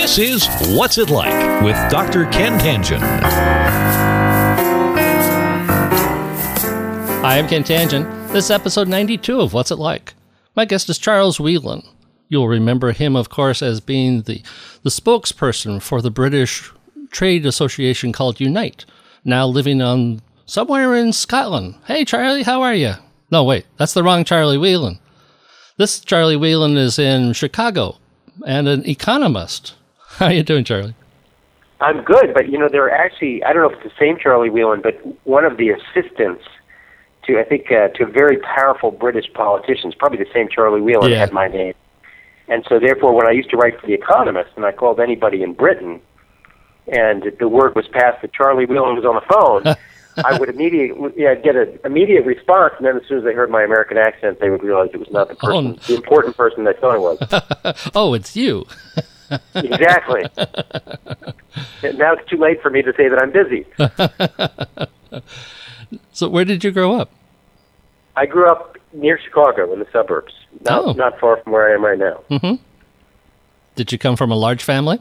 This is What's It Like with Dr. Ken Tangen. Hi, I'm Ken Tangen. This is episode 92 of What's It Like. My guest is Charles Whelan. You'll remember him, of course, as being the spokesperson for the British trade association called Unite, now living on somewhere in Scotland. Hey, Charlie, how are you? No, wait, that's the wrong Charlie Whelan. This Charlie Whelan is in Chicago and an economist. How are you doing, Charlie? I'm good, but they're actually, I don't know if it's the same Charlie Whelan, but one of the assistants to, I think, to very powerful British politicians, probably the same Charlie Whelan had my name. And so therefore, when I used to write for The Economist, and I called anybody in Britain, and the word was passed that Charlie Whelan was on the phone, I would immediately get an immediate response, and then as soon as they heard my American accent, they would realize it was not the person, the important person they thought it was. Oh, it's you. Exactly. Now it's too late for me to say that I'm busy. So where did you grow up? I grew up near Chicago in the suburbs, not far from where I am right now. Mm-hmm. Did you come from a large family?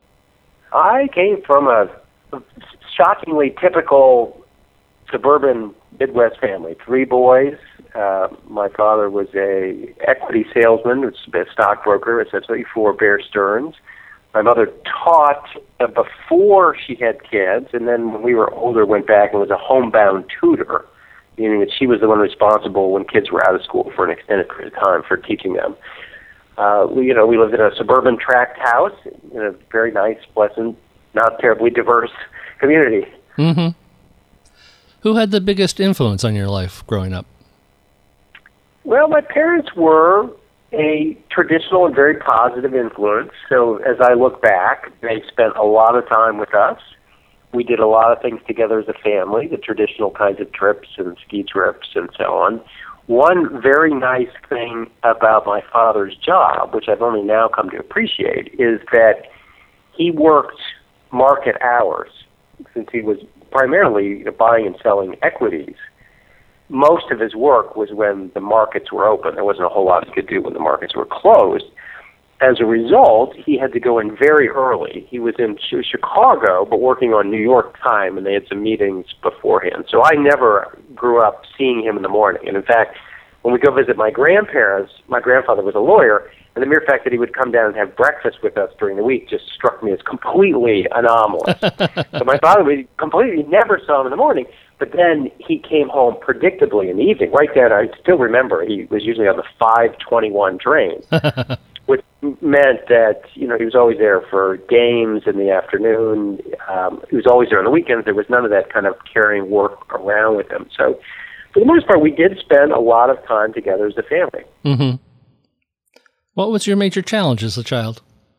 I came from a shockingly typical suburban Midwest family. 3 boys. My father was a equity salesman, a stockbroker, essentially, for Bear Stearns. My mother taught before she had kids, and then when we were older, went back and was a homebound tutor, meaning that she was the one responsible when kids were out of school for an extended period of time for teaching them. We lived in a suburban tract house in a very nice, pleasant, not terribly diverse community. Mm-hmm. Who had the biggest influence on your life growing up? Well, my parents were a traditional and very positive influence. So as I look back, they spent a lot of time with us. We did a lot of things together as a family, the traditional kinds of trips and ski trips and so on. One very nice thing about my father's job, which I've only now come to appreciate, is that he worked market hours since he was primarily buying and selling equities. Most of his work was when the markets were open. There wasn't a whole lot he could do when the markets were closed. As a result, he had to go in very early. He was in Chicago, but working on New York time, and they had some meetings beforehand. So I never grew up seeing him in the morning. And in fact, when we go visit my grandparents, my grandfather was a lawyer, and the mere fact that he would come down and have breakfast with us during the week just struck me as completely anomalous. So my father, we completely never saw him in the morning, but then he came home predictably in the evening. Right then, I still remember, he was usually on the 5:21 train, which meant that, he was always there for games in the afternoon. He was always there on the weekends. There was none of that kind of carrying work around with him. So for the most part, we did spend a lot of time together as a family. Mm-hmm. What was your major challenge as a child?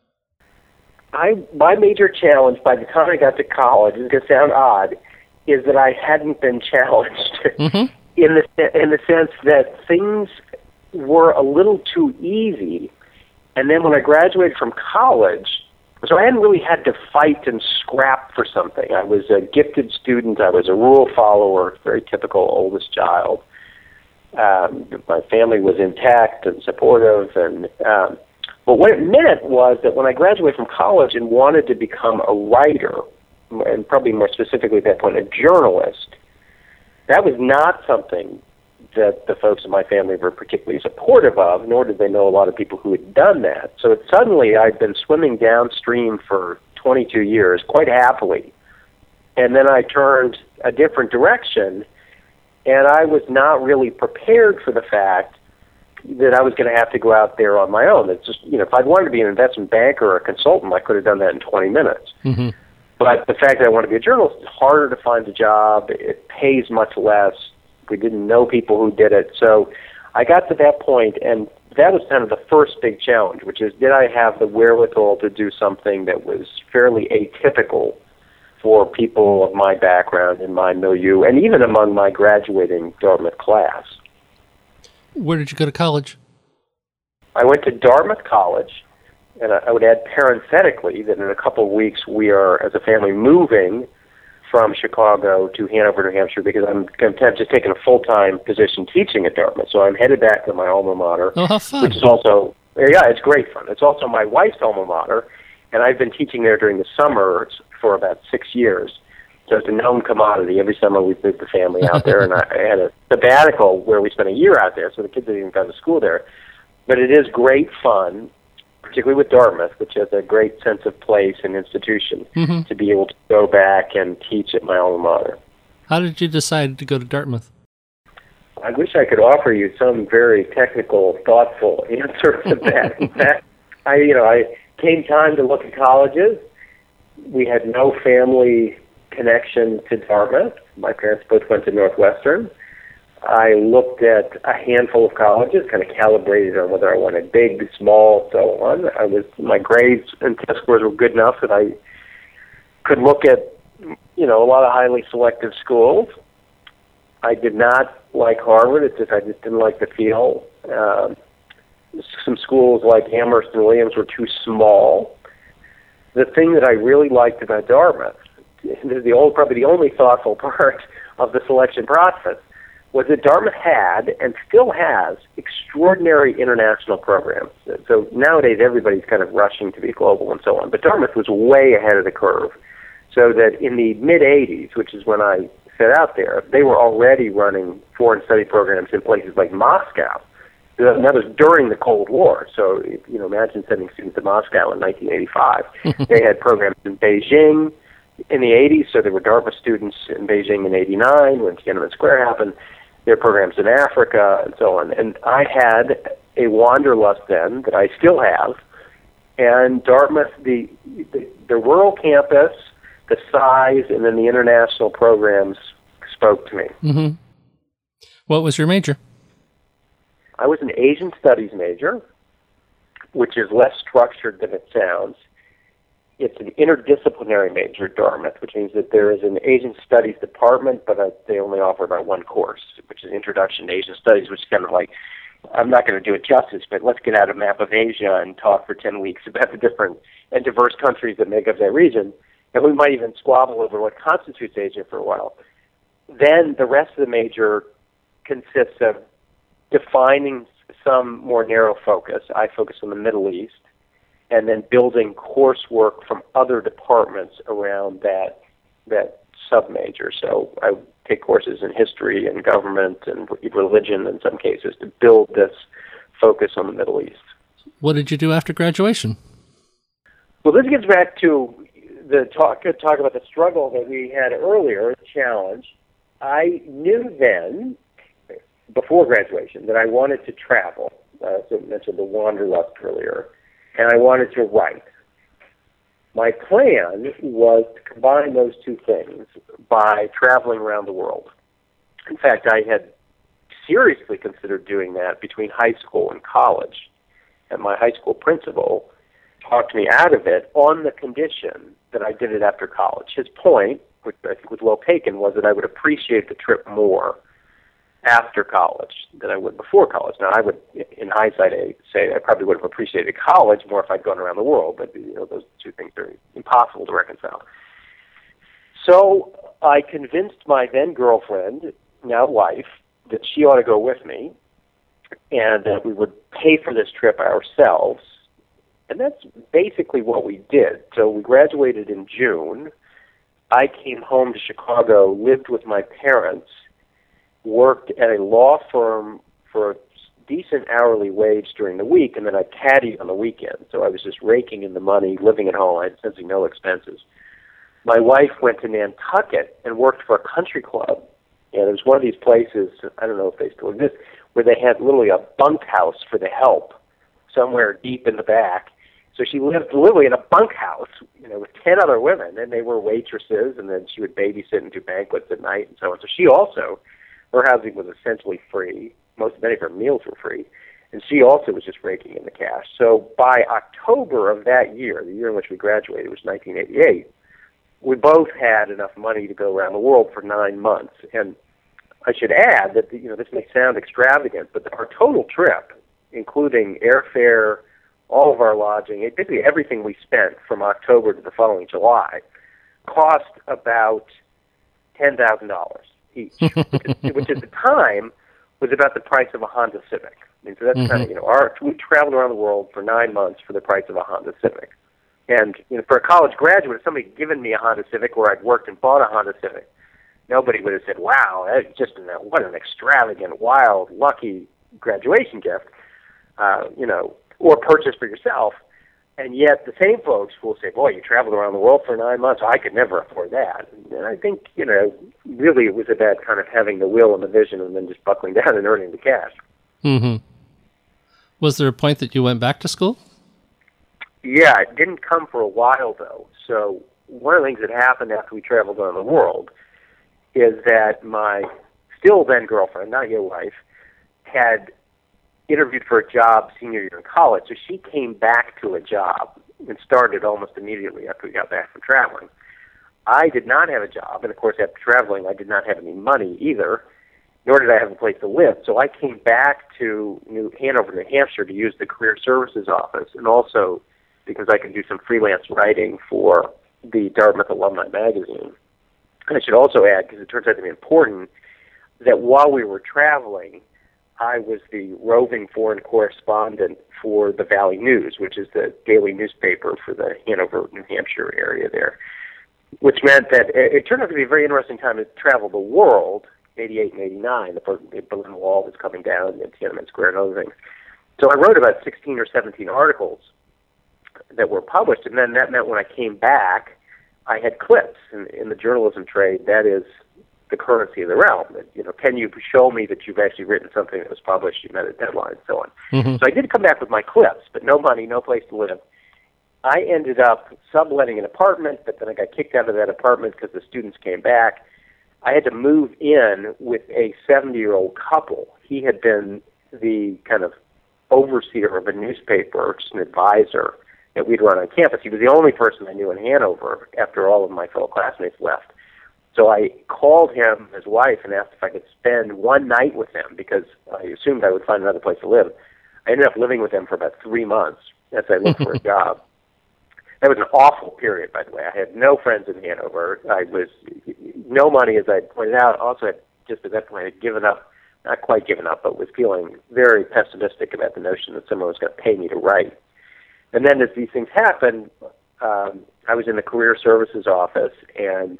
My major challenge by the time I got to college, it's going to sound odd, is that I hadn't been challenged in the sense that things were a little too easy. And then when I graduated from college, so I hadn't really had to fight and scrap for something. I was a gifted student. I was a rule follower, very typical oldest child. My family was intact and supportive, but what it meant was that when I graduated from college and wanted to become a writer, and probably more specifically at that point, a journalist, that was not something that the folks in my family were particularly supportive of, nor did they know a lot of people who had done that. So suddenly I'd been swimming downstream for 22 years, quite happily, and then I turned a different direction. And I was not really prepared for the fact that I was going to have to go out there on my own. It's just, if I'd wanted to be an investment banker or a consultant, I could have done that in 20 minutes. Mm-hmm. But the fact that I wanted to be a journalist, it's harder to find a job. It pays much less. We didn't know people who did it. So I got to that point, and that was kind of the first big challenge, which is, did I have the wherewithal to do something that was fairly atypical for people of my background and my milieu, and even among my graduating Dartmouth class. Where did you go to college? I went to Dartmouth College, and I would add parenthetically that in a couple of weeks we are, as a family, moving from Chicago to Hanover, New Hampshire, because I'm just taking a full-time position teaching at Dartmouth. So I'm headed back to my alma mater, how fun. which is also, it's great fun. It's also my wife's alma mater, And I've been teaching there during the summers for about 6 years. So it's a known commodity. Every summer we moved the family out there, and I had a sabbatical where we spent a year out there, so the kids didn't even go to school there. But it is great fun, particularly with Dartmouth, which has a great sense of place and institution, to be able to go back and teach at my alma mater. How did you decide to go to Dartmouth? I wish I could offer you some very technical, thoughtful answer to that. In fact, I came time to look at colleges. We had no family connection to Dartmouth. My parents both went to Northwestern. I looked at a handful of colleges, kind of calibrated on whether I wanted big, small, so on. My grades and test scores were good enough that I could look at, a lot of highly selective schools. I did not like Harvard. I just didn't like the feel. Some schools like Amherst and Williams were too small. The thing that I really liked about Dartmouth, this is probably the only thoughtful part of the selection process, was that Dartmouth had and still has extraordinary international programs. So nowadays everybody's kind of rushing to be global and so on, but Dartmouth was way ahead of the curve. So that in the mid-'80s, which is when I set out there, they were already running foreign study programs in places like Moscow. That was during the Cold War. So, imagine sending students to Moscow in 1985. They had programs in Beijing in the 80s, so there were Dartmouth students in Beijing in 89 when Tiananmen Square happened. There are programs in Africa and so on. And I had a wanderlust then that I still have. And Dartmouth, the rural campus, the size, and then the international programs spoke to me. Mm-hmm. What was your major? I was an Asian Studies major, which is less structured than it sounds. It's an interdisciplinary major at Dartmouth, which means that there is an Asian Studies department, but they only offer about one course, which is Introduction to Asian Studies, which is kind of like, I'm not going to do it justice, but let's get out a map of Asia and talk for 10 weeks about the different and diverse countries that make up that region. And we might even squabble over what constitutes Asia for a while. Then the rest of the major consists of defining some more narrow focus. I focus on the Middle East, and then building coursework from other departments around that sub-major. So I take courses in history and government and religion in some cases to build this focus on the Middle East. What did you do after graduation? Well, this gets back to the talk about the struggle that we had earlier, the challenge. I knew then, before graduation, that I wanted to travel. So I mentioned the wanderlust earlier, and I wanted to write. My plan was to combine those two things by traveling around the world. In fact, I had seriously considered doing that between high school and college, and my high school principal talked me out of it on the condition that I did it after college. His point, which I think was well taken, was that I would appreciate the trip more after college than I would before college. Now, I would, in hindsight, say I probably would have appreciated college more if I'd gone around the world, but those two things are impossible to reconcile. So I convinced my then girlfriend, now wife, that she ought to go with me, and that we would pay for this trip ourselves. And that's basically what we did. So we graduated in June. I came home to Chicago, lived with my parents, worked at a law firm for a decent hourly wage during the week, and then I caddied on the weekend. So I was just raking in the money, living at home. I had essentially no expenses. My wife went to Nantucket and worked for a country club. And it was one of these places, I don't know if they still exist, where they had literally a bunkhouse for the help somewhere deep in the back. So she lived literally in a bunkhouse, with 10 other women, and they were waitresses, and then she would babysit and do banquets at night and so on. So she also, her housing was essentially free. Many of her meals were free. And she also was just raking in the cash. So by October of that year, the year in which we graduated, which was 1988, we both had enough money to go around the world for 9 months. And I should add that, this may sound extravagant, but our total trip, including airfare, all of our lodging, basically everything we spent from October to the following July, cost about $10,000 each, which at the time was about the price of a Honda Civic. So that's kind of, we traveled around the world for 9 months for the price of a Honda Civic. And for a college graduate, if somebody had given me a Honda Civic or I'd worked and bought a Honda Civic, nobody would have said, wow, that's just what an extravagant, wild, lucky graduation gift, or purchase for yourself. And yet the same folks will say, boy, you traveled around the world for 9 months. I could never afford that. And I think, really it was about kind of having the will and the vision and then just buckling down and earning the cash. Mm-hmm. Was there a point that you went back to school? Yeah, it didn't come for a while, though. So one of the things that happened after we traveled around the world is that my still then girlfriend, not yet wife, had interviewed for a job senior year in college. So she came back to a job and started almost immediately after we got back from traveling. I did not have a job, and of course after traveling I did not have any money either, nor did I have a place to live. So I came back to Hanover, New Hampshire to use the Career Services office, and also because I could do some freelance writing for the Dartmouth Alumni Magazine. And I should also add, because it turns out to be important, that while we were traveling, I was the roving foreign correspondent for the Valley News, which is the daily newspaper for the Hanover, New Hampshire area there, which meant that it turned out to be a very interesting time to travel the world, 88 and 89. The Berlin Wall was coming down, and Tiananmen Square and other things. So I wrote about 16 or 17 articles that were published, and then that meant when I came back, I had clips. In the journalism trade, that is the currency of the realm. Can you show me that you've actually written something that was published, you met a deadline, and so on. Mm-hmm. So I did come back with my clips, but no money, no place to live. I ended up subletting an apartment, but then I got kicked out of that apartment because the students came back. I had to move in with a 70-year-old couple. He had been the kind of overseer of a newspaper, just an advisor that we'd run on campus. He was the only person I knew in Hanover after all of my fellow classmates left. So I called him, his wife, and asked if I could spend one night with him because I assumed I would find another place to live. I ended up living with him for about 3 months as I looked for a job. That was an awful period, by the way. I had no friends in Hanover. I was no money, as I pointed out. Also, just at that point, I had given up, not quite given up, but was feeling very pessimistic about the notion that someone was going to pay me to write. And then as these things happened, I was in the Career Services office, and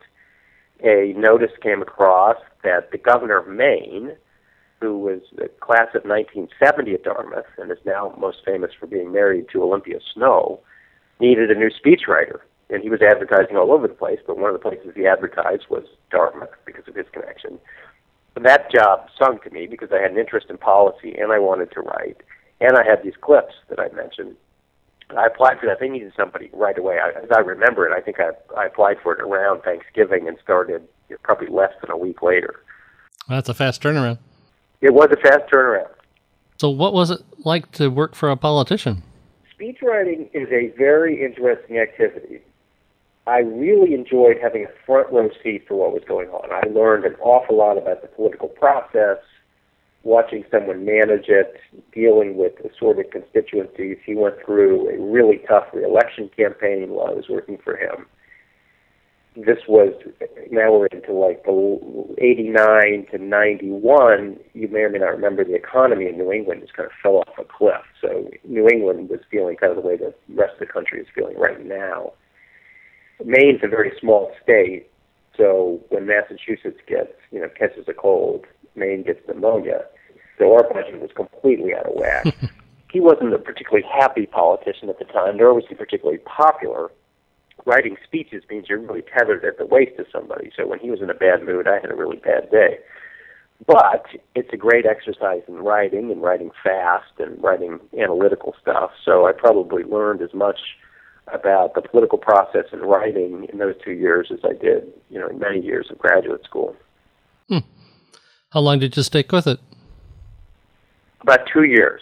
a notice came across that the governor of Maine, who was the class of 1970 at Dartmouth and is now most famous for being married to Olympia Snow, needed a new speechwriter. And he was advertising all over the place, but one of the places he advertised was Dartmouth because of his connection. And that job sung to me because I had an interest in policy and I wanted to write. And I had these clips that I mentioned. I applied for that. They needed somebody right away. As I remember it, I think I applied for it around Thanksgiving and started probably less than a week later. That's a fast turnaround. It was a fast turnaround. So what was it like to work for a politician? Speechwriting is a very interesting activity. I really enjoyed having a front row seat for what was going on. I learned an awful lot about the political process, watching someone manage it, dealing with assorted constituencies. He went through a really tough re-election campaign while I was working for him. This was, now we're into like the 89 to 91, you may or may not remember the economy in New England just kind of fell off a cliff. So New England was feeling kind of the way the rest of the country is feeling right now. Maine's a very small state, so when Massachusetts catches a cold, Maine gets pneumonia. So our budget was completely out of whack. He wasn't a particularly happy politician at the time, nor was he particularly popular. Writing speeches means you're really tethered at the waist to somebody. So when he was in a bad mood, I had a really bad day. But it's a great exercise in writing, and writing fast, and writing analytical stuff. So I probably learned as much about the political process and writing in those 2 years as I did, in many years of graduate school. How long did you stick with it? About 2 years.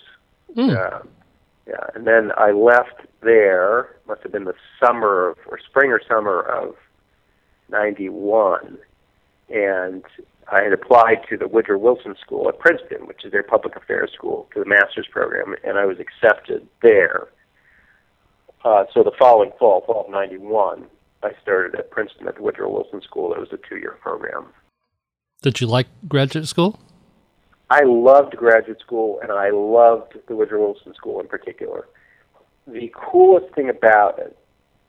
And then I left there, must have been the spring or summer of 91, and I had applied to the Woodrow Wilson School at Princeton, which is their public affairs school, to the master's program, and I was accepted there. So the following fall of 91, I started at Princeton at the Woodrow Wilson School. It was a 2-year program. Did you like graduate school? I loved graduate school, and I loved the Woodrow Wilson School in particular. The coolest thing about it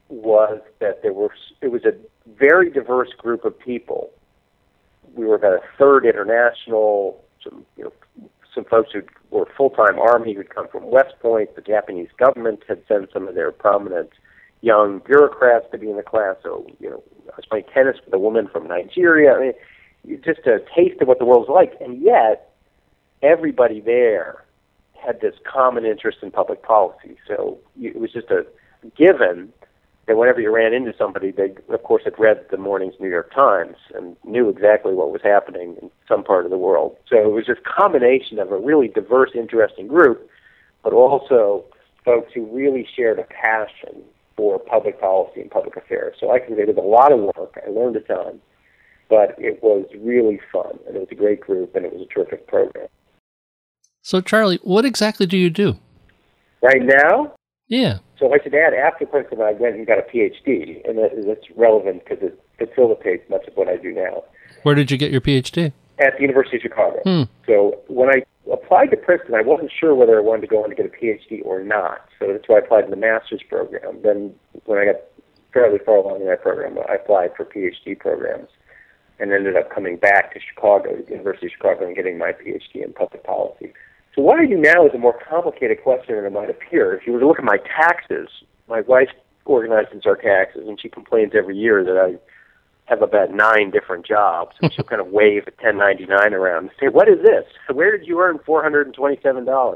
was that it was a very diverse group of people. We were about a third international, some folks who were full-time Army who'd come from West Point. The Japanese government had sent some of their prominent young bureaucrats to be in the class. So, I was playing tennis with a woman from Nigeria. I mean, just a taste of what the world's like. And yet, everybody there had this common interest in public policy. So it was just a given that whenever you ran into somebody, they, of course, had read the morning's New York Times and knew exactly what was happening in some part of the world. So it was this combination of a really diverse, interesting group, but also folks who really shared a passion for public policy and public affairs. So I can say it was a lot of work. I learned a ton, but it was really fun, and it was a great group, and it was a terrific program. So, Charlie, what exactly do you do? Right now? Yeah. So I should add, after Princeton, I went and got a PhD, and that's relevant because it facilitates much of what I do now. Where did you get your PhD? At the University of Chicago. So when I applied to Princeton, I wasn't sure whether I wanted to go on to get a PhD or not. So that's why I applied to the master's program. Then when I got fairly far along in that program, I applied for PhD programs and ended up coming back to Chicago, to the University of Chicago, and getting my PhD in public policy. So what I do now is a more complicated question than it might appear. If you were to look at my taxes, my wife organizes our taxes, and she complains every year that I have about 9 different jobs. And she'll kind of wave a 1099 around and say, "What is this? Where did you earn $427?"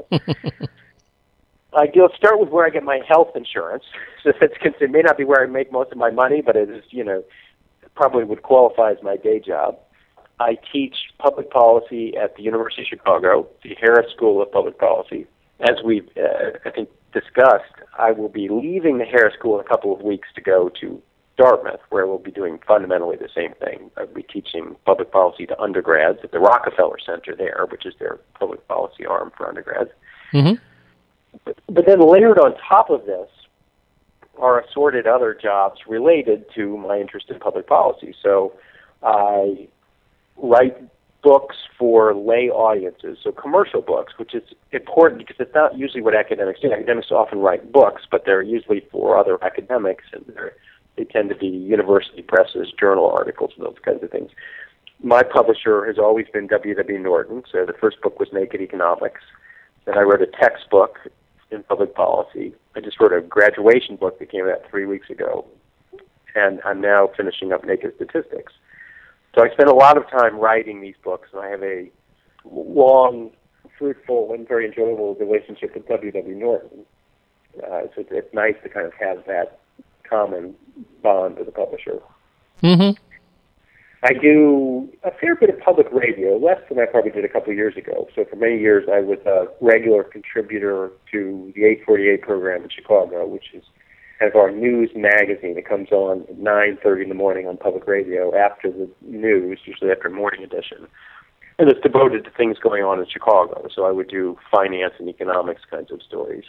I'll start with where I get my health insurance. So it may not be where I make most of my money, but it is, probably would qualify as my day job. I teach public policy at the University of Chicago, the Harris School of Public Policy. As we've, I think, discussed, I will be leaving the Harris School in a couple of weeks to go to Dartmouth, where we'll be doing fundamentally the same thing. I'll be teaching public policy to undergrads at the Rockefeller Center there, which is their public policy arm for undergrads. Mm-hmm. But then layered on top of this are assorted other jobs related to my interest in public policy. So I write books for lay audiences, so commercial books, which is important because it's not usually what academics do. Academics often write books, but they're usually for other academics, and they tend to be university presses, journal articles, and those kinds of things. My publisher has always been W.W. Norton, so the first book was Naked Economics. Then I wrote a textbook in public policy. I just wrote a graduation book that came out 3 weeks ago, and I'm now finishing up Naked Statistics. So I spent a lot of time writing these books, and I have a long, fruitful, and very enjoyable relationship with W.W. Norton. So it's nice to kind of have that common bond with a publisher. Mm-hmm. I do a fair bit of public radio, less than I probably did a couple of years ago. So for many years, I was a regular contributor to the 848 program in Chicago, which is kind of our news magazine. It comes on at 9:30 in the morning on public radio after the news, usually after morning edition. And it's devoted to things going on in Chicago. So I would do finance and economics kinds of stories.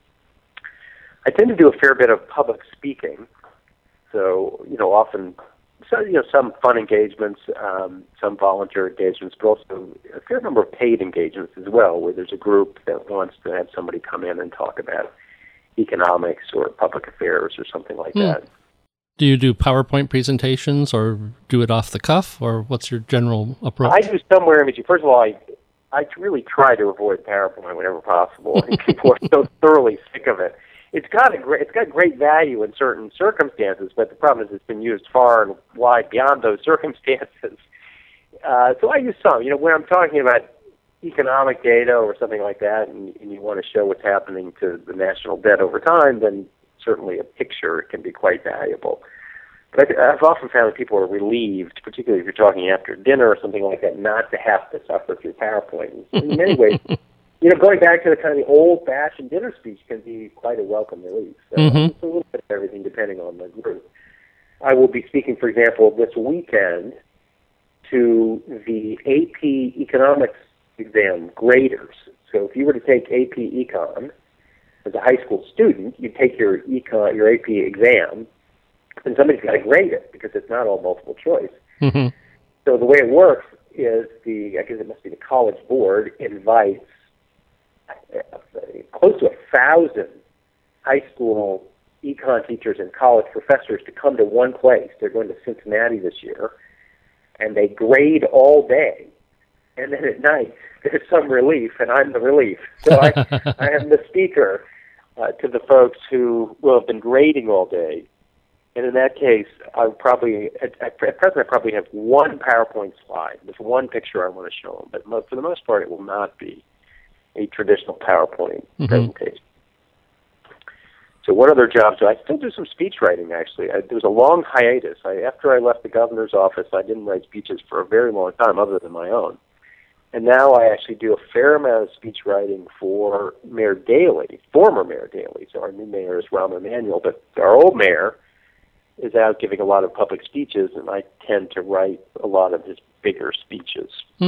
I tend to do a fair bit of public speaking. So, often some fun engagements, some volunteer engagements, but also a fair number of paid engagements as well, where there's a group that wants to have somebody come in and talk about economics or public affairs or something like that. Do you do PowerPoint presentations or do it off the cuff, or what's your general approach? I do somewhere in between. First of all, I really try to avoid PowerPoint whenever possible. And people are so thoroughly sick of it. It's got great value in certain circumstances, but the problem is it's been used far and wide beyond those circumstances. So I use some. When I'm talking about economic data or something like that, and you want to show what's happening to the national debt over time, then certainly a picture can be quite valuable. But I've often found that people are relieved, particularly if you're talking after dinner or something like that, not to have to suffer through PowerPoint. In many ways, going back to the kind of the old-fashioned dinner speech can be quite a welcome relief. So It's a little bit of everything depending on the group. I will be speaking, for example, this weekend to the AP Economics exam graders. So if you were to take AP Econ as a high school student, you take your AP exam, and somebody's got to grade it because it's not all multiple choice. Mm-hmm. So the way it works is I guess it must be the College Board invites close to 1,000 high school econ teachers and college professors to come to one place. They're going to Cincinnati this year, and they grade all day. And then at night, there's some relief, and I'm the relief. So I am the speaker to the folks who will have been grading all day. And in that case, at present, I probably have one PowerPoint slide with one picture I want to show them. But for the most part, it will not be a traditional PowerPoint presentation. So what other jobs do I still do? Some speech writing, actually. There was a long hiatus. After I left the governor's office, I didn't write speeches for a very long time other than my own. And now I actually do a fair amount of speech writing for Mayor Daley, former Mayor Daley. So our new mayor is Rahm Emanuel, but our old mayor is out giving a lot of public speeches, and I tend to write a lot of his bigger speeches.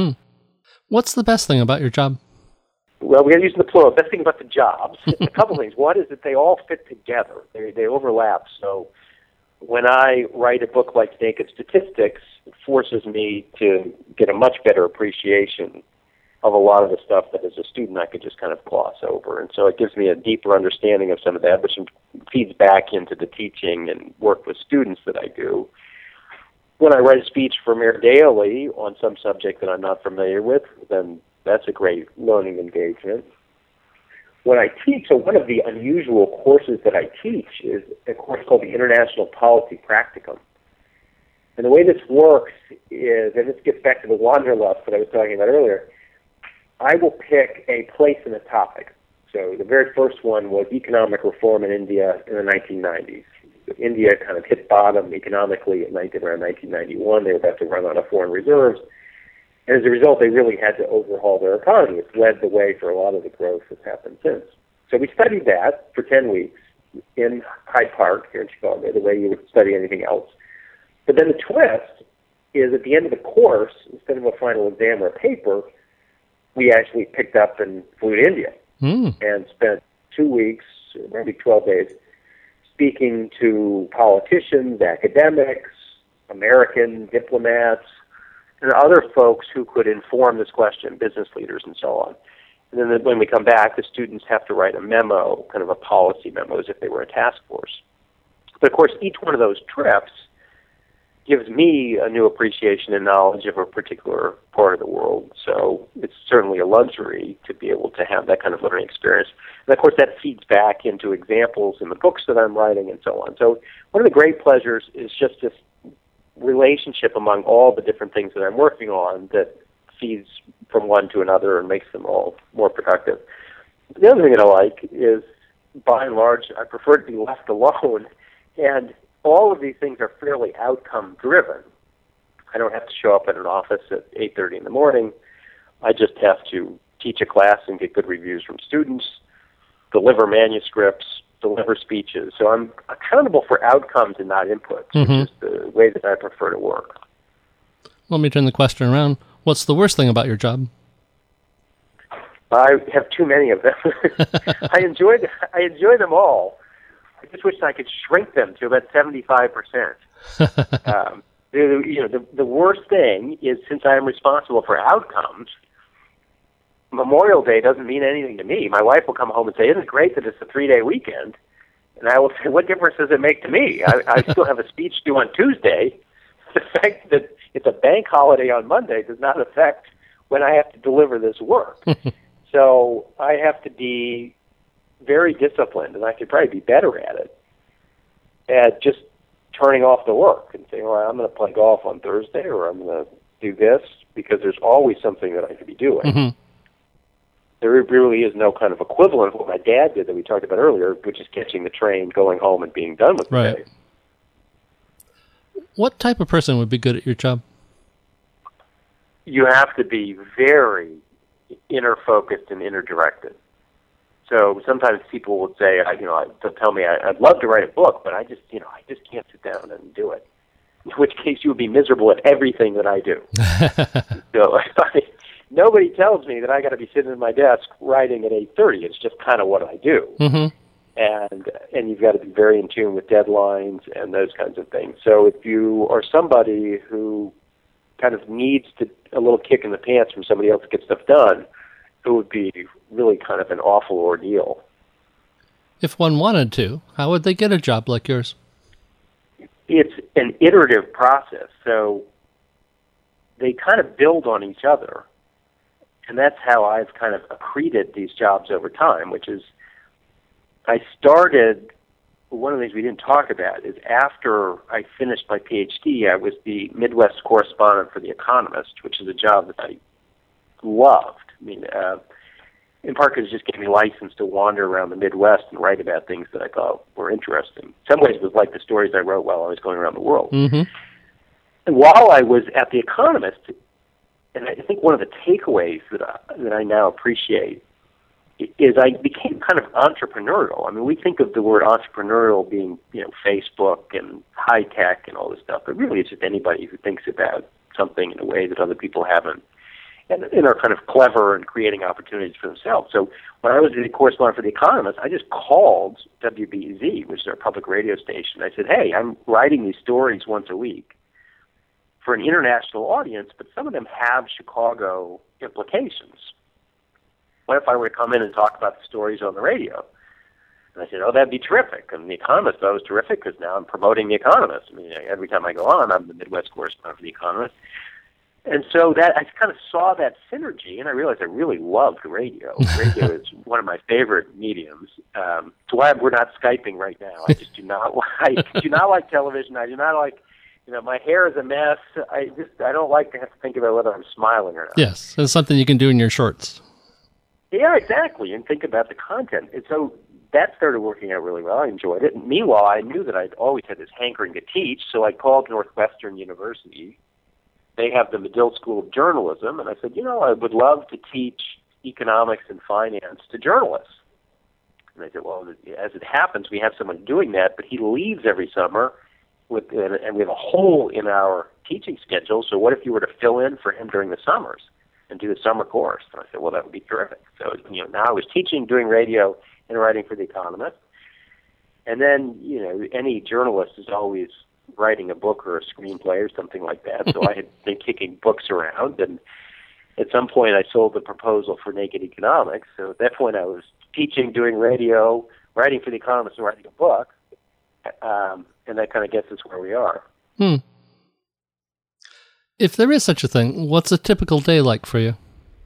What's the best thing about your job? Well, we got to use the plural. Best thing about the jobs, a couple things. One is that they all fit together. They overlap. So when I write a book like Naked Statistics, it forces me to get a much better appreciation of a lot of the stuff that as a student I could just kind of gloss over. And so it gives me a deeper understanding of some of that, which feeds back into the teaching and work with students that I do. When I write a speech for Mayor Daley on some subject that I'm not familiar with, then that's a great learning engagement. When I teach, so one of the unusual courses that I teach is a course called the International Policy Practicum. And the way this works is, and this gets back to the wanderlust that I was talking about earlier, I will pick a place in a topic. So the very first one was economic reform in India in the 1990s. India kind of hit bottom economically around 1991. They were about to run out of foreign reserves. And as a result, they really had to overhaul their economy. It's led the way for a lot of the growth that's happened since. So we studied that for 10 weeks in Hyde Park here in Chicago, the way you would study anything else. But then the twist is at the end of the course, instead of a final exam or a paper, we actually picked up and flew to India and spent 2 weeks, or maybe 12 days, speaking to politicians, academics, American diplomats, and other folks who could inform this question, business leaders and so on. And then when we come back, the students have to write a memo, kind of a policy memo, as if they were a task force. But of course, each one of those trips gives me a new appreciation and knowledge of a particular part of the world. So it's certainly a luxury to be able to have that kind of learning experience. And of course, that feeds back into examples in the books that I'm writing and so on. So one of the great pleasures is just this relationship among all the different things that I'm working on that feeds from one to another and makes them all more productive. The other thing that I like is, by and large, I prefer to be left alone, and all of these things are fairly outcome-driven. I don't have to show up at an office at 8:30 in the morning. I just have to teach a class and get good reviews from students, deliver manuscripts, deliver speeches. So I'm accountable for outcomes and not inputs, which is the way that I prefer to work. Let me turn the question around. What's the worst thing about your job? I have too many of them. I enjoy them all. I just wish I could shrink them to about 75%. The worst thing is, since I am responsible for outcomes, Memorial Day doesn't mean anything to me. My wife will come home and say, "Isn't it great that it's a 3-day weekend?" And I will say, "What difference does it make to me? I still have a speech due on Tuesday. The fact that it's a bank holiday on Monday does not affect when I have to deliver this work." So I have to be very disciplined, and I could probably be better at it, at just turning off the work and saying, "Well, I'm going to play golf on Thursday, or I'm going to do this," because there's always something that I could be doing. There really is no kind of equivalent of what my dad did that we talked about earlier, which is catching the train, going home, and being done with the day. What type of person would be good at your job? You have to be very inner-focused and inner-directed. So sometimes people would say, they'll tell me, "I'd love to write a book, but I just can't sit down and do it." In which case, you would be miserable at everything that I do. So nobody tells me that I got to be sitting at my desk writing at 8:30. It's just kind of what I do. And you've got to be very in tune with deadlines and those kinds of things. So if you are somebody who kind of needs a little kick in the pants from somebody else to get stuff done, it would be really kind of an awful ordeal. If one wanted to, how would they get a job like yours? It's an iterative process, so they kind of build on each other. And that's how I've kind of accreted these jobs over time, which is I started, one of the things we didn't talk about is after I finished my PhD, I was the Midwest correspondent for The Economist, which is a job that I loved. I mean, in part because it just gave me license to wander around the Midwest and write about things that I thought were interesting. In some ways, it was like the stories I wrote while I was going around the world. Mm-hmm. And while I was at The Economist, and I think one of the takeaways that I now appreciate is I became kind of entrepreneurial. I mean, we think of the word entrepreneurial being, Facebook and high tech and all this stuff, but really it's just anybody who thinks about something in a way that other people haven't and are kind of clever and creating opportunities for themselves. So when I was the correspondent for The Economist, I just called WBEZ, which is our public radio station. I said, hey, I'm writing these stories once a week for an international audience, but some of them have Chicago implications. What if I were to come in and talk about the stories on the radio? And I said, oh, that'd be terrific. And The Economist thought it was terrific because now I'm promoting The Economist. I mean, every time I go on, I'm the Midwest correspondent for The Economist. And so that I kind of saw that synergy, and I realized I really loved radio. Radio is one of my favorite mediums. It's why we're not Skyping right now. I just do not like television. I do not like, my hair is a mess. I don't like to have to think about whether I'm smiling or not. Yes, it's something you can do in your shorts. Yeah, exactly, and think about the content. And so that started working out really well. I enjoyed it. And meanwhile, I knew that I'd always had this hankering to teach, so I called Northwestern University. They have the Medill School of Journalism, and I said, I would love to teach economics and finance to journalists. And they said, well, as it happens, we have someone doing that, but he leaves every summer, and we have a hole in our teaching schedule, so what if you were to fill in for him during the summers and do the summer course? And I said, well, that would be terrific. So, now I was teaching, doing radio, and writing for The Economist. And then, any journalist is always writing a book or a screenplay or something like that. So I had been kicking books around, and at some point I sold the proposal for Naked Economics. So at that point I was teaching, doing radio, writing for The Economist, and writing a book. And that kind of gets us where we are. If there is such a thing, what's a typical day like for you?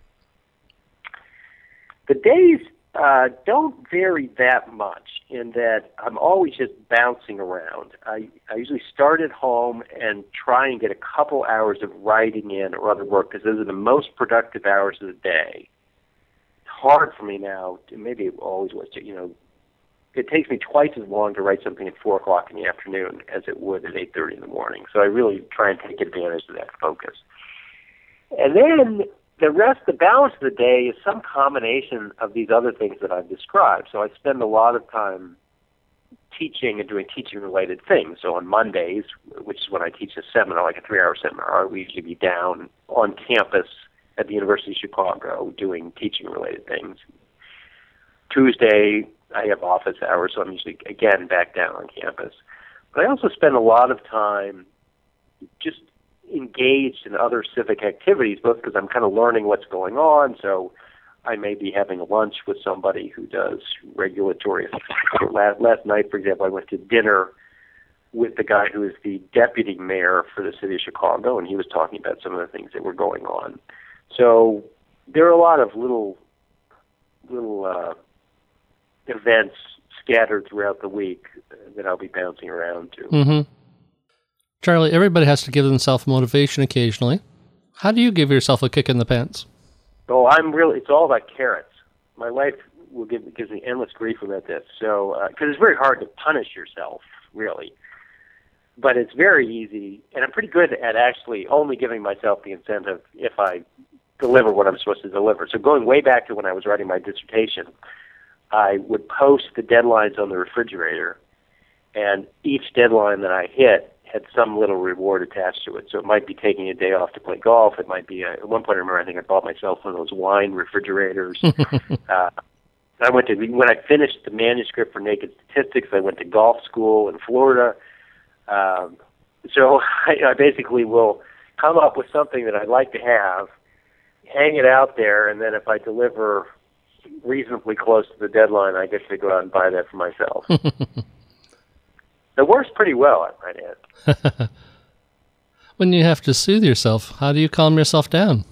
The days don't vary that much in that I'm always just bouncing around. I usually start at home and try and get a couple hours of writing in or other work because those are the most productive hours of the day. It's hard for me now, maybe it always was, it takes me twice as long to write something at 4 o'clock in the afternoon as it would at 8:30 in the morning. So I really try and take advantage of that focus. And then the balance of the day is some combination of these other things that I've described. So I spend a lot of time teaching and doing teaching-related things. So on Mondays, which is when I teach a seminar, like a 3-hour seminar, we usually be down on campus at the University of Chicago doing teaching-related things. Tuesday, I have office hours, so I'm usually, again, back down on campus. But I also spend a lot of time just engaged in other civic activities, both because I'm kind of learning what's going on. So I may be having lunch with somebody who does regulatory. Last night, for example, I went to dinner with the guy who is the deputy mayor for the city of Chicago, and he was talking about some of the things that were going on. So there are a lot of little events scattered throughout the week that I'll be bouncing around to. Mm-hmm. Charlie, everybody has to give themselves motivation occasionally. How do you give yourself a kick in the pants? Oh, it's all about carrots. My life gives me endless grief about this. So, because it's very hard to punish yourself, really. But it's very easy, and I'm pretty good at actually only giving myself the incentive if I deliver what I'm supposed to deliver. So going way back to when I was writing my dissertation, I would post the deadlines on the refrigerator, and each deadline that I hit had some little reward attached to it. So it might be taking a day off to play golf. It might be, at one point I remember, I think I bought myself one of those wine refrigerators. When I finished the manuscript for Naked Statistics, I went to golf school in Florida. So I basically will come up with something that I'd like to have, hang it out there, and then if I deliver reasonably close to the deadline, I get to go out and buy that for myself. It works pretty well, I might add. When you have to soothe yourself, how do you calm yourself down?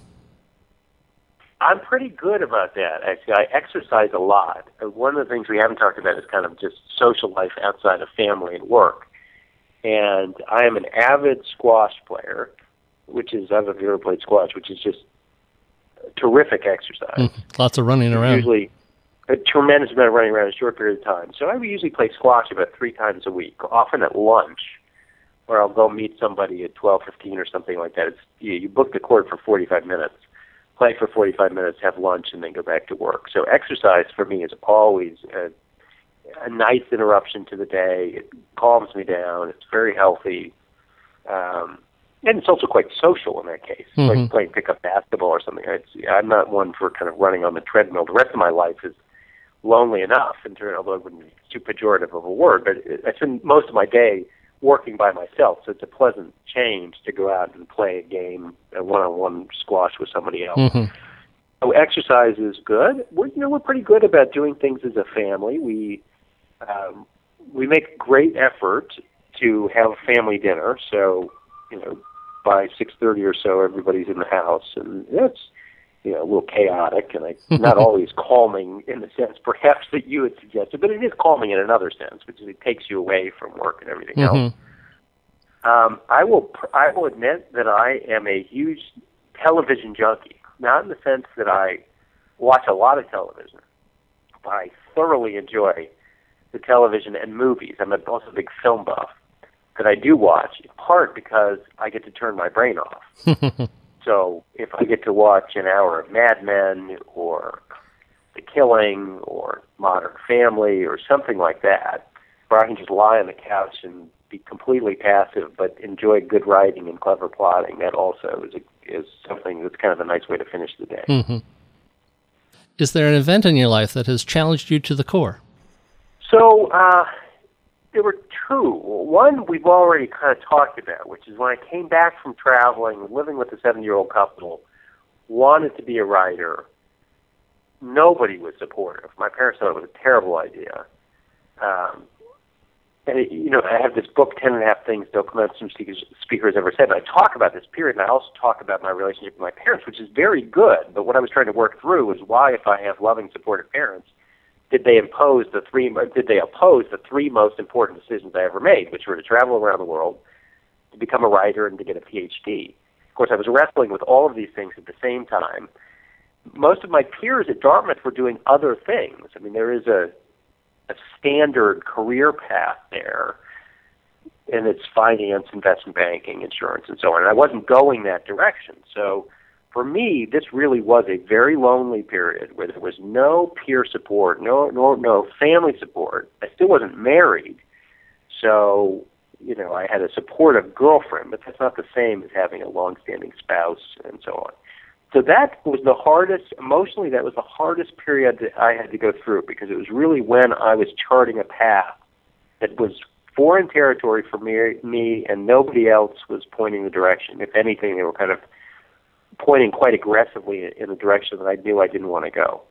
I'm pretty good about that, actually. I exercise a lot. One of the things we haven't talked about is kind of just social life outside of family and work. And I am an avid squash player, which is, I don't know if you've ever played squash, which is just terrific exercise. Lots of running around. Usually a tremendous amount of running around in a short period of time. So I would usually play squash about 3 times a week, often at lunch, where I'll go meet somebody at 12:15 or something like that. You book the court for 45 minutes, play for 45 minutes, have lunch, and then go back to work. So exercise for me is always a nice interruption to the day. It calms me down. It's very healthy. And it's also quite social in that case, like playing pickup basketball or something. I'm not one for kind of running on the treadmill. The rest of my life is lonely enough, although it wouldn't be too pejorative of a word, but I spend most of my day working by myself, so it's a pleasant change to go out and play a game, a one-on-one squash with somebody else. So exercise is good. We're pretty good about doing things as a family. We make great effort to have family dinner, so by 6:30 or so, everybody's in the house, and it's a little chaotic and not always calming in the sense perhaps that you had suggested, but it is calming in another sense, which is it takes you away from work and everything else. I will admit that I am a huge television junkie, not in the sense that I watch a lot of television, but I thoroughly enjoy the television and movies. I'm also a big film buff. That I do watch, in part because I get to turn my brain off. So if I get to watch an hour of Mad Men or The Killing or Modern Family or something like that, where I can just lie on the couch and be completely passive but enjoy good writing and clever plotting, that also is something that's kind of a nice way to finish the day. Is there an event in your life that has challenged you to the core? So, there were 2. One we've already kind of talked about, which is when I came back from traveling, living with a 7-year-old couple, wanted to be a writer. Nobody was supportive. My parents thought it was a terrible idea. I have this book, 10 and a Half Things No Commencement Speakers Ever Said, and I talk about this period, and I also talk about my relationship with my parents, which is very good, but what I was trying to work through was why, if I have loving, supportive parents, did they oppose the 3 most important decisions I ever made, which were to travel around the world, to become a writer, and to get a PhD. Of course, I was wrestling with all of these things at the same time. Most of my peers at Dartmouth were doing other things. I mean, there is a standard career path there, and it's finance, investment banking, insurance, and so on. And I wasn't going that direction. So for me, this really was a very lonely period where there was no peer support, no family support. I still wasn't married, so I had a supportive girlfriend, but that's not the same as having a long-standing spouse and so on. So that was the hardest, emotionally, that was the hardest period that I had to go through, because it was really when I was charting a path that was foreign territory for me, and nobody else was pointing the direction. If anything, they were kind of pointing quite aggressively in the direction that I knew I didn't want to go.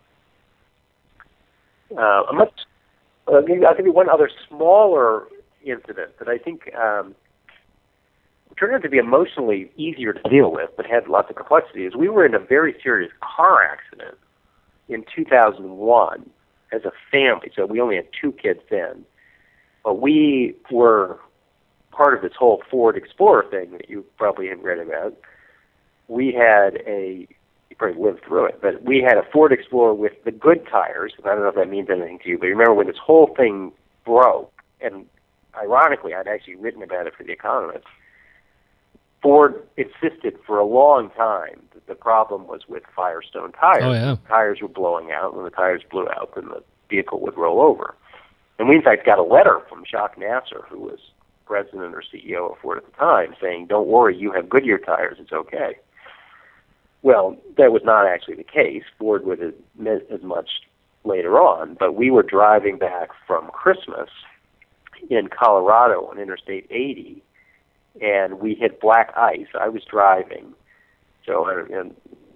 I'll give you one other smaller incident that I think turned out to be emotionally easier to deal with, but had lots of complexity. Is we were in a very serious car accident in 2001 as a family. So we only had 2 kids then, but we were part of this whole Ford Explorer thing that you probably have read about. We had you probably lived through it, but we had a Ford Explorer with the good tires. I don't know if that means anything to you, but remember when this whole thing broke, and ironically, I'd actually written about it for The Economist, Ford insisted for a long time that the problem was with Firestone tires. Oh, yeah. The tires were blowing out. When the tires blew out, then the vehicle would roll over. And we, in fact, got a letter from Jacques Nasser, who was president or CEO of Ford at the time, saying, don't worry, you have Goodyear tires, it's okay. Well, that was not actually the case. Ford would admit as much later on, but we were driving back from Christmas in Colorado on Interstate 80, and we hit black ice. I was driving, and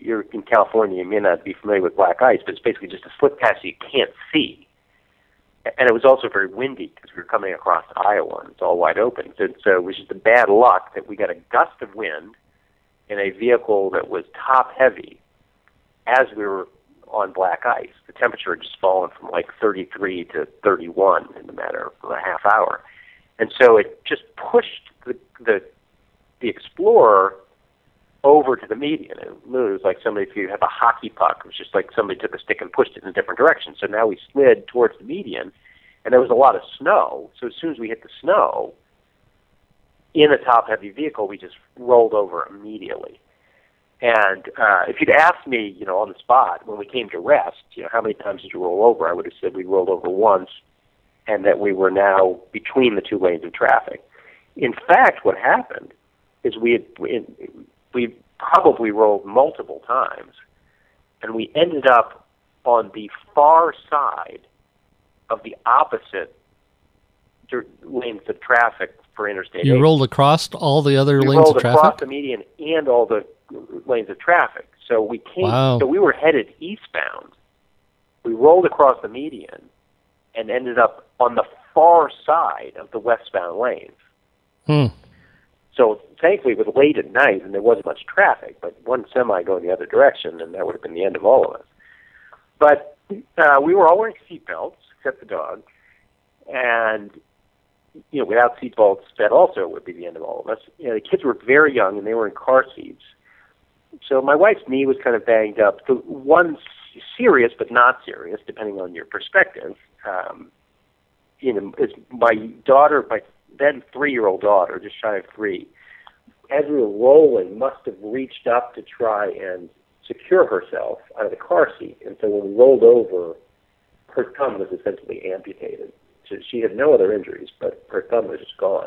you're in California, you may not be familiar with black ice, but it's basically just a slip patch you can't see. And it was also very windy because we were coming across Iowa, and it's all wide open. So it was just a bad luck that we got a gust of wind in a vehicle that was top-heavy as we were on black ice. The temperature had just fallen from like 33 to 31 in a matter of a half hour. And so it just pushed the Explorer over to the median. It literally was like somebody, if you have a hockey puck, it was just like somebody took a stick and pushed it in a different direction. So now we slid towards the median, and there was a lot of snow. So as soon as we hit the snow, in a top-heavy vehicle, we just rolled over immediately. And if you'd asked me, on the spot, when we came to rest, how many times did you roll over, I would have said we rolled over once, and that we were now between the two lanes of traffic. In fact, what happened is we probably rolled multiple times, and we ended up on the far side of the opposite lanes of traffic for Interstate 8. You rolled across all the other lanes of rolled traffic? across the median and all the lanes of traffic. So we came. Wow. So we were headed eastbound. We rolled across the median and ended up on the far side of the westbound lanes. So thankfully, it was late at night and there wasn't much traffic, but one semi going the other direction, and that would have been the end of all of us. But we were all wearing seatbelts, except the dog, and without seatbelts, that also would be the end of all of us. The kids were very young and they were in car seats. So my wife's knee was kind of banged up. The one serious, but not serious, depending on your perspective. Is my daughter, my then 3-year-old daughter, just shy of 3, as we were rolling, must have reached up to try and secure herself out of the car seat. And so when we rolled over, her thumb was essentially amputated. So she had no other injuries, but her thumb was just gone.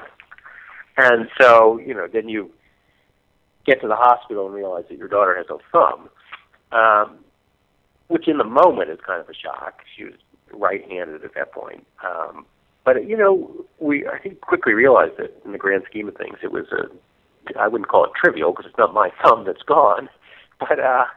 And so, then you get to the hospital and realize that your daughter has no thumb, which in the moment is kind of a shock. She was right-handed at that point. But, we, I think, quickly realized that in the grand scheme of things, it was I wouldn't call it trivial because it's not my thumb that's gone, but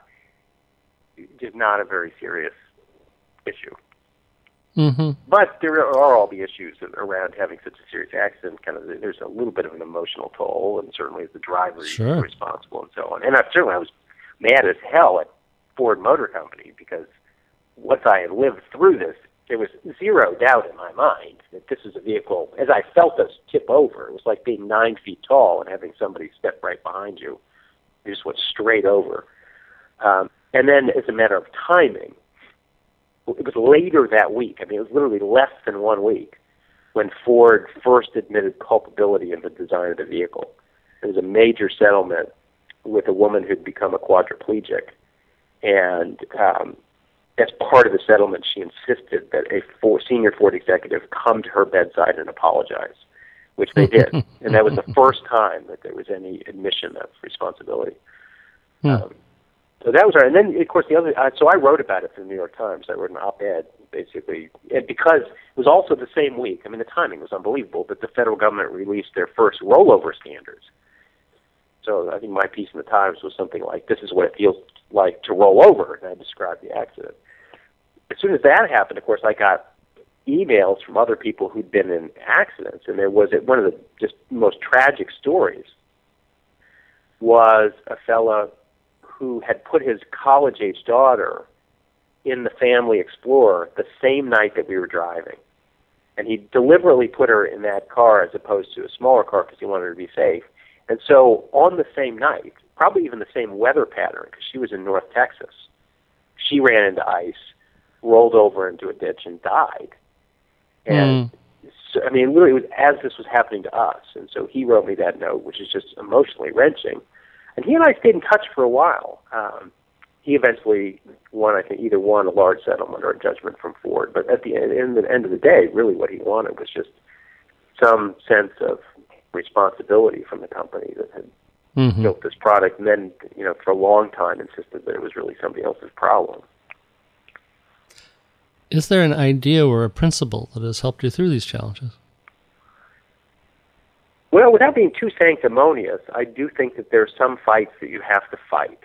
just not a very serious issue. Mm-hmm. But there are all the issues around having such a serious accident. There's a little bit of an emotional toll, and certainly as the driver, Sure. you're responsible and so on. And I was mad as hell at Ford Motor Company because once I had lived through this, there was zero doubt in my mind that this is a vehicle. As I felt us tip over, it was like being 9 feet tall and having somebody step right behind you. You just went straight over. And then, as a matter of timing, it was later that week. I mean, it was literally less than 1 week when Ford first admitted culpability in the design of the vehicle. There was a major settlement with a woman who'd become a quadriplegic, and as part of the settlement, she insisted that a senior Ford executive come to her bedside and apologize, which they did. And that was the first time that there was any admission of responsibility. So that was right. And then, of course, the other. So I wrote about it for the New York Times. I wrote an op-ed, basically, and because it was also the same week. I mean, the timing was unbelievable. But the federal government released their first rollover standards. So I think my piece in the Times was something like, "This is what it feels like to roll over," and I described the accident. As soon as that happened, of course, I got emails from other people who'd been in accidents, and there was one of the just most tragic stories was a fella who had put his college-age daughter in the family Explorer the same night that we were driving. And he deliberately put her in that car as opposed to a smaller car because he wanted her to be safe. And so on the same night, probably even the same weather pattern, because she was in North Texas, she ran into ice, rolled over into a ditch, and died. And so, I mean, literally, it was as this was happening to us. And so he wrote me that note, which is just emotionally wrenching. And he and I stayed in touch for a while. He eventually won, I think, either won a large settlement or a judgment from Ford. But at the end of the day, really what he wanted was just some sense of responsibility from the company that had built this product, and then, for a long time insisted that it was really somebody else's problem. Is there an idea or a principle that has helped you through these challenges? Well, without being too sanctimonious, I do think that there are some fights that you have to fight.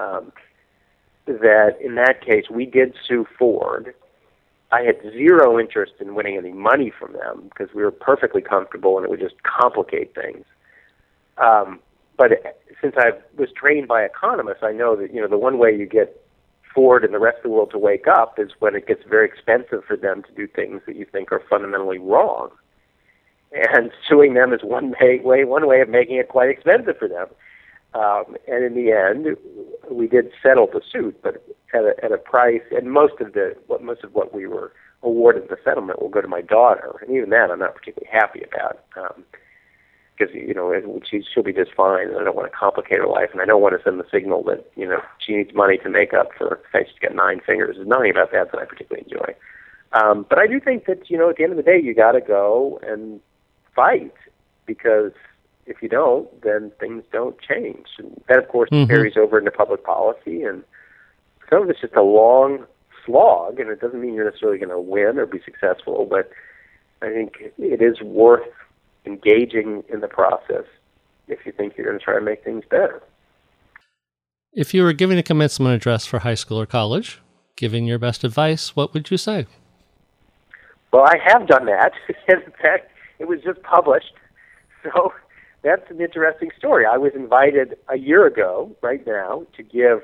That in that case, we did sue Ford. I had zero interest in winning any money from them because we were perfectly comfortable and it would just complicate things. But since I was trained by economists, I know that the one way you get Ford and the rest of the world to wake up is when it gets very expensive for them to do things that you think are fundamentally wrong. And suing them is one way of making it quite expensive for them. And in the end, we did settle the suit, but at a price. And most of what we were awarded in the settlement will go to my daughter, and even that I'm not particularly happy about, because she'll be just fine. And I don't want to complicate her life, and I don't want to send the signal that she needs money to make up for the fact she's got 9 fingers. There's nothing about that I particularly enjoy. But I do think that at the end of the day, you got to go and fight, because if you don't, then things don't change. And that, of course, carries over into public policy, and some of it's just a long slog, and it doesn't mean you're necessarily going to win or be successful, but I think it is worth engaging in the process if you think you're going to try to make things better. If you were giving a commencement address for high school or college, giving your best advice, what would you say? Well, I have done that. In fact, it was just published, so that's an interesting story. I was invited a year ago, right now, to give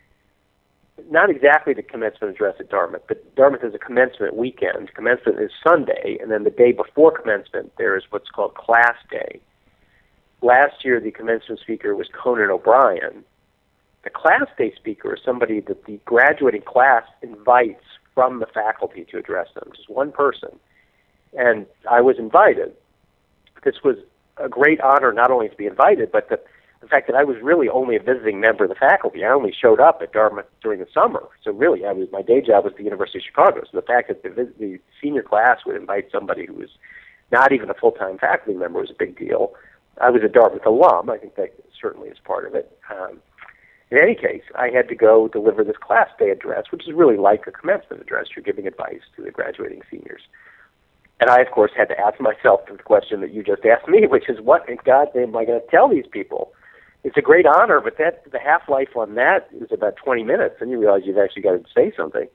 not exactly the commencement address at Dartmouth, but Dartmouth is a commencement weekend. Commencement is Sunday, and then the day before commencement, there is what's called Class Day. Last year, the commencement speaker was Conan O'Brien. The Class Day speaker is somebody that the graduating class invites from the faculty to address them, just one person. And I was invited. This was a great honor not only to be invited, but the fact that I was really only a visiting member of the faculty. I only showed up at Dartmouth during the summer. So really, my day job was at the University of Chicago. So the fact that the senior class would invite somebody who was not even a full-time faculty member was a big deal. I was a Dartmouth alum. I think that certainly is part of it. In any case, I had to go deliver this Class Day address, which is really like a commencement address. You're giving advice to the graduating seniors. And I, of course, had to ask myself the question that you just asked me, which is, what in God's name am I going to tell these people? It's a great honor, but the half-life on that is about 20 minutes, and you realize you've actually got to say something.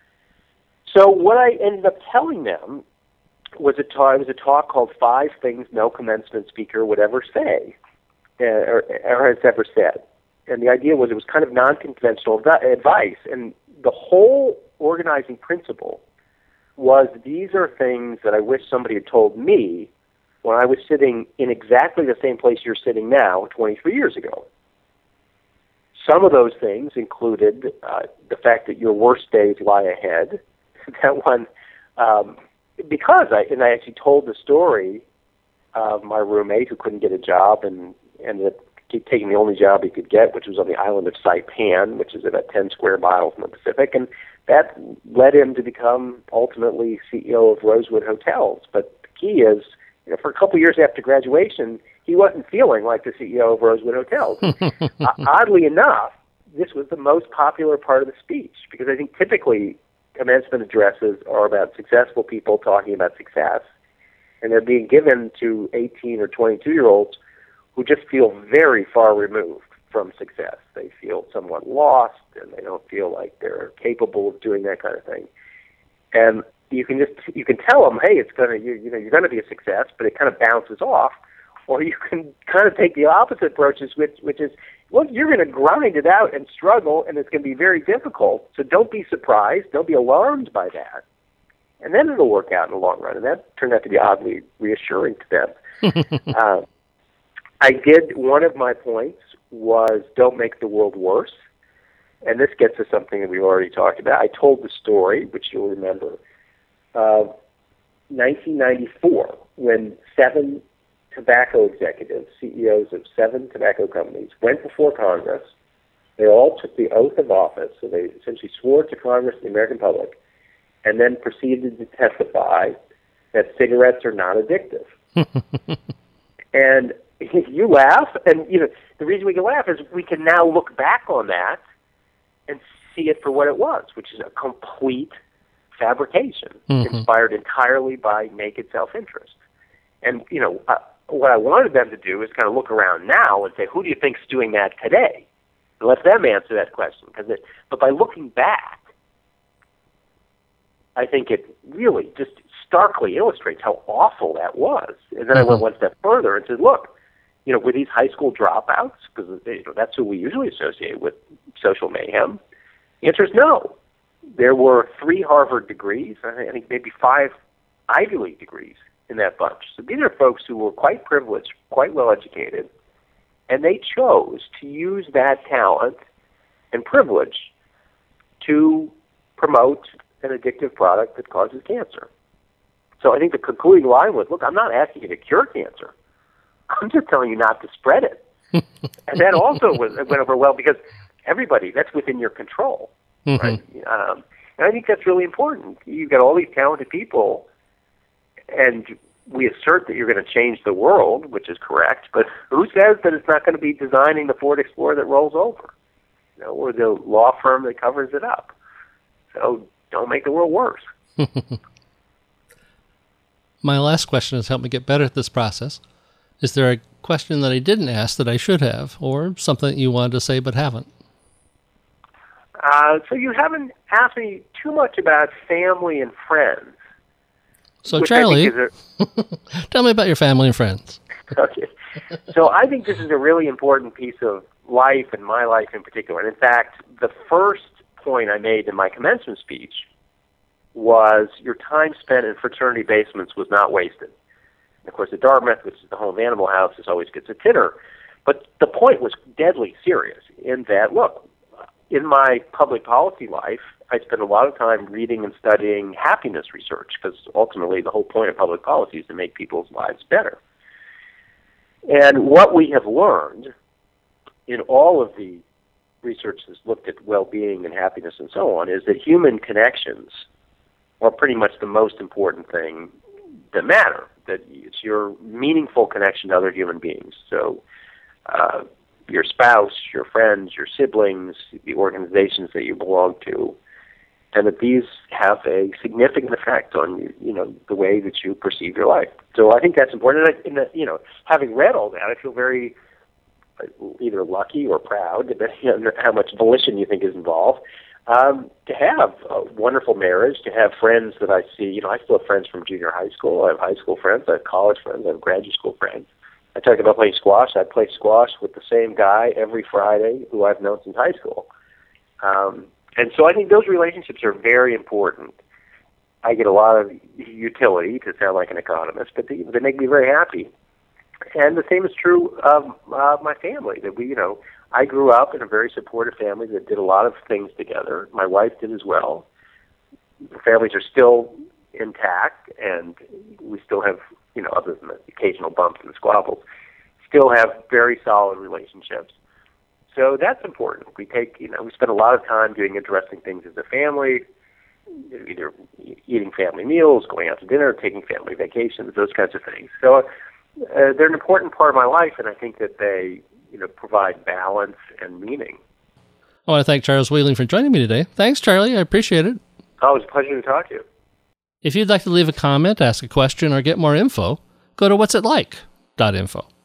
So what I ended up telling them was a talk called 5 Things No Commencement Speaker Would Ever Say, or has ever said. And the idea was it was kind of non-conventional advice, and the whole organizing principle was these are things that I wish somebody had told me when I was sitting in exactly the same place you're sitting now 23 years ago. Some of those things included the fact that your worst days lie ahead. That one, because I actually told the story of my roommate who couldn't get a job and ended up taking the only job he could get, which was on the island of Saipan, which is about 10 square miles from the Pacific, and that led him to become ultimately CEO of Rosewood Hotels. But the key is, for a couple of years after graduation, he wasn't feeling like the CEO of Rosewood Hotels. Oddly enough, this was the most popular part of the speech, because I think typically commencement addresses are about successful people talking about success, and they're being given to 18 or 22-year-olds who just feel very far removed from success. They feel somewhat lost, and they don't feel like they're capable of doing that kind of thing. And you can tell them, hey, you're going to be a success, but it kind of bounces off. Or you can kind of take the opposite approach, which is, well, you're going to grind it out and struggle, and it's going to be very difficult. So don't be surprised, don't be alarmed by that, and then it'll work out in the long run. And that turned out to be oddly reassuring to them. One of my points was don't make the world worse. And this gets to something that we've already talked about. I told the story, which you'll remember, of 1994, when 7 tobacco executives, CEOs of 7 tobacco companies, went before Congress. They all took the oath of office, so they essentially swore to Congress and the American public, and then proceeded to testify that cigarettes are not addictive. And you laugh, and the reason we can laugh is we can now look back on that and see it for what it was, which is a complete fabrication, inspired entirely by naked self-interest. And what I wanted them to do is kind of look around now and say, who do you think's doing that today? And let them answer that question. But by looking back, I think it really just starkly illustrates how awful that was. And then I went one step further and said, look, were these high school dropouts? Because that's who we usually associate with social mayhem. The answer is no. There were 3 Harvard degrees, I think maybe 5 Ivy League degrees in that bunch. So these are folks who were quite privileged, quite well educated, and they chose to use that talent and privilege to promote an addictive product that causes cancer. So I think the concluding line was, look, I'm not asking you to cure cancer. I'm just telling you not to spread it. And that also went over well because everybody, that's within your control. Right? And I think that's really important. You've got all these talented people, and we assert that you're going to change the world, which is correct, but who says that it's not going to be designing the Ford Explorer that rolls over, or the law firm that covers it up? So don't make the world worse. My last question has helped me get better at this process. Is there a question that I didn't ask that I should have, or something that you wanted to say but haven't? So you haven't asked me too much about family and friends. So Charlie, tell me about your family and friends. Okay. So I think this is a really important piece of life, and my life in particular. And in fact, the first point I made in my commencement speech was your time spent in fraternity basements was not wasted. And of course, at Dartmouth, which is the home of Animal House, this always gets a titter. But the point was deadly serious in that, look, in my public policy life, I spend a lot of time reading and studying happiness research because ultimately the whole point of public policy is to make people's lives better. And what we have learned in all of the research that's looked at well-being and happiness and so on is that human connections are pretty much the most important thing that matter, that it's your meaningful connection to other human beings. So your spouse, your friends, your siblings, the organizations that you belong to, and that these have a significant effect on the way that you perceive your life. So I think that's important. And having read all that, I feel very either lucky or proud, depending on how much volition you think is involved, to have a wonderful marriage, to have friends that I see. I still have friends from junior high school. I have high school friends. I have college friends. I have graduate school friends. I talked about playing squash. I play squash with the same guy every Friday who I've known since high school. And so I think those relationships are very important. I get a lot of utility, to sound like an economist, but they make me very happy. And the same is true of my family. That I grew up in a very supportive family that did a lot of things together. My wife did as well. The families are still intact, and we still have, other than the occasional bumps and squabbles, still have very solid relationships. So that's important. We spend a lot of time doing interesting things as a family, either eating family meals, going out to dinner, taking family vacations, those kinds of things. So they're an important part of my life, and I think that they, provide balance and meaning. I want to thank Charles Wheeling for joining me today. Thanks, Charlie. I appreciate it. Oh, it was a pleasure to talk to you. If you'd like to leave a comment, ask a question, or get more info, go to what'sitlike.info.